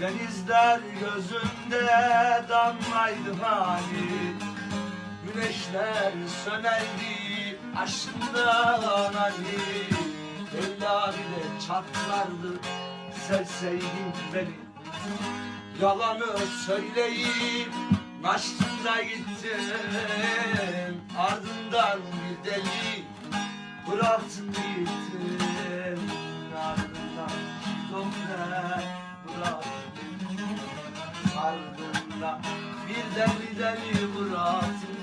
Denizler gözümde damlaydı hali. Güneşler sönerdi aşkından hani. Eller bile çatlardı sevseydin beni. Yalanı söyleyip kaçtın da gittin. Ardından bir deli bıraktın gittin. Ardından şizofren bıraktın. Ardından bir deli bıraktın.